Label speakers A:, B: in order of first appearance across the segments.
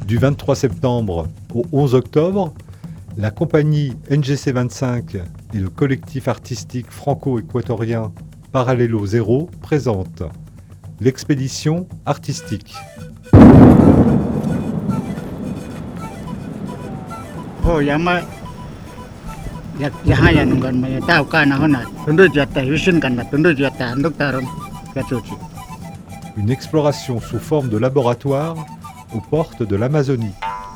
A: Du 23 septembre au 11 octobre, la compagnie NGC 25 et le collectif artistique franco-équatorien Parallelo Zéro présentent l'expédition artistique. Une exploration sous forme de laboratoire aux portes de l'Amazonie.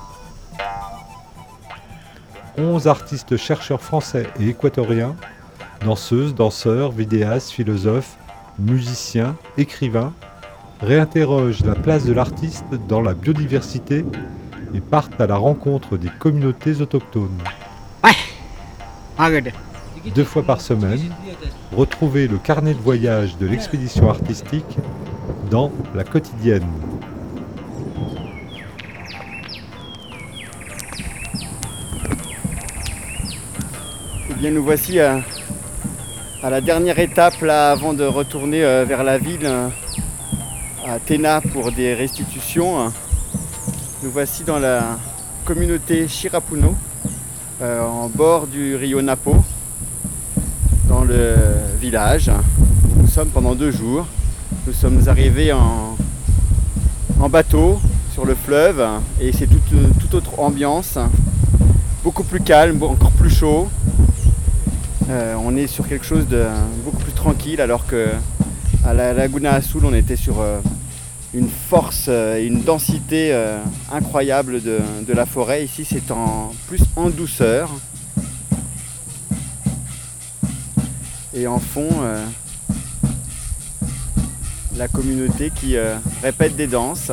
A: 11 artistes chercheurs français et équatoriens, danseuses, danseurs, vidéastes, philosophes, musiciens, écrivains, réinterrogent la place de l'artiste dans la biodiversité et partent à la rencontre des communautés autochtones. 2 fois par semaine, retrouvez le carnet de voyage de l'expédition artistique dans La Quotidienne.
B: Eh bien, nous voici à la dernière étape là, avant de retourner vers la ville, à Tena pour des restitutions. Nous voici dans la communauté Chirapuno, en bord du Rio Napo, dans le village. Nous sommes pendant 2 jours. Nous sommes arrivés en bateau sur le fleuve et c'est toute autre ambiance, beaucoup plus calme, encore plus chaud. On est sur quelque chose de beaucoup plus tranquille, alors que à la Laguna Azul on était sur une force et une densité incroyable de la forêt. Ici c'est plus en douceur. Et en fond, la communauté qui répète des danses.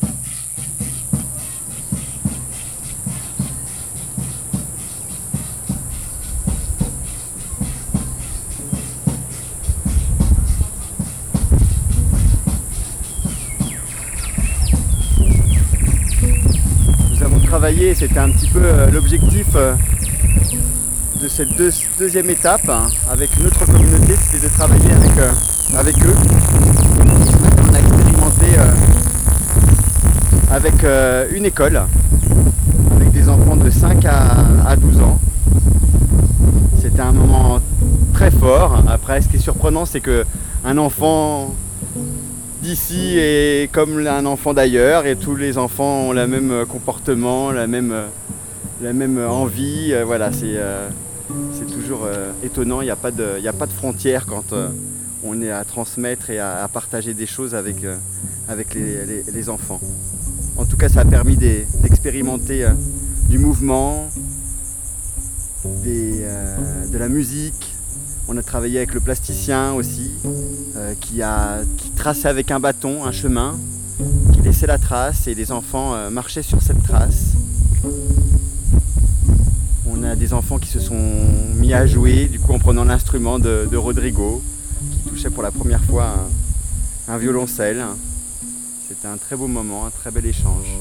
B: Nous avons travaillé, c'était un petit peu l'objectif de cette deuxième étape avec une autre communauté, c'était de travailler avec eux. On a expérimenté avec une école, avec des enfants de 5 à 12 ans. C'était un moment très fort. Après, ce qui est surprenant, c'est qu'un enfant d'ici est comme un enfant d'ailleurs, et tous les enfants ont le même comportement, la même envie. Voilà, c'est toujours étonnant. Il n'y a pas de frontières quand on est à transmettre et à partager des choses avec les enfants. En tout cas, ça a permis d'expérimenter du mouvement, de la musique. On a travaillé avec le plasticien aussi, qui traçait avec un bâton un chemin, qui laissait la trace et les enfants marchaient sur cette trace. On a des enfants qui se sont mis à jouer, du coup en prenant l'instrument de Rodrigo, qui touchait pour la première fois un violoncelle. C'était un très beau moment, un très bel échange.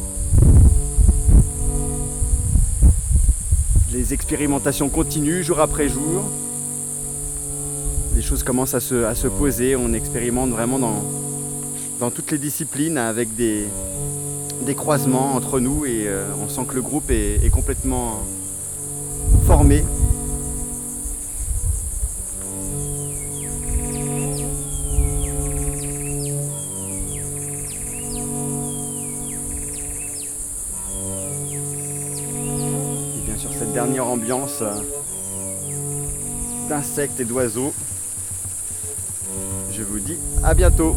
B: Les expérimentations continuent jour après jour. Les choses commencent à se poser. On expérimente vraiment dans toutes les disciplines, avec des croisements entre nous, et on sent que le groupe est complètement formé. Et bien sûr, cette dernière ambiance d'insectes et d'oiseaux, je vous dis à bientôt.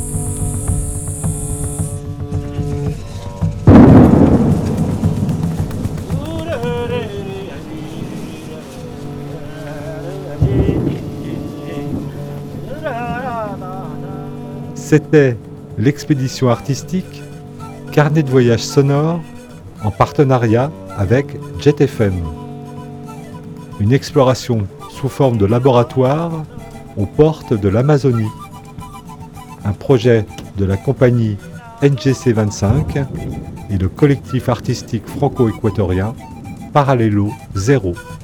A: C'était l'expédition artistique, carnet de voyage sonore en partenariat avec Jet FM. Une exploration sous forme de laboratoire aux portes de l'Amazonie. Un projet de la compagnie NGC 25 et le collectif artistique franco-équatorien Parallelo Zéro.